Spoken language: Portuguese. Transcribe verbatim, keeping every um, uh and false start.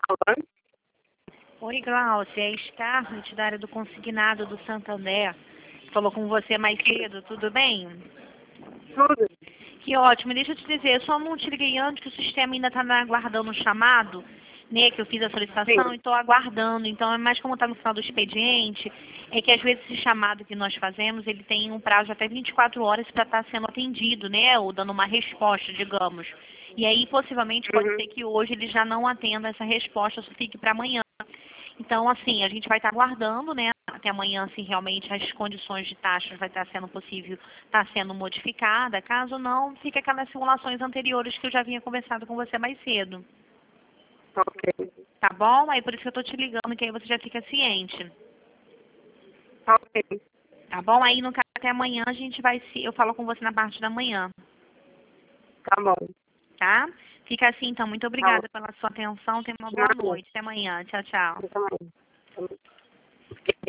falando? Oi, Glaucia, é Scarlett, da área do consignado do Santander. Falou com você mais cedo, tudo bem? Tudo. Que ótimo, deixa eu te dizer, eu só não te liguei antes que o sistema ainda está aguardando o chamado, né, que eu fiz a solicitação Sim. e estou aguardando, então é mais como está no final do expediente, é que às vezes esse chamado que nós fazemos, ele tem um prazo de até vinte e quatro horas para estar sendo atendido, né, ou dando uma resposta, digamos. E aí, possivelmente, pode Uhum. ser que hoje ele já não atenda essa resposta, só fique para amanhã. Então, assim, a gente vai estar aguardando, né, até amanhã, se realmente as condições de taxas vai estar sendo possível, estar sendo modificada. Caso não, fica aquelas simulações anteriores que eu já vinha conversado com você mais cedo. Ok. Tá bom? Aí por isso que eu tô te ligando, que aí você já fica ciente. Ok. Tá bom? Aí, no caso, até amanhã a gente vai se... Eu falo com você na parte da manhã, Tá bom. tá? Fica assim, então. Muito Tá bom. obrigada pela sua atenção. Tenha uma boa Nada. noite. Até amanhã. Tchau, tchau. Eu também.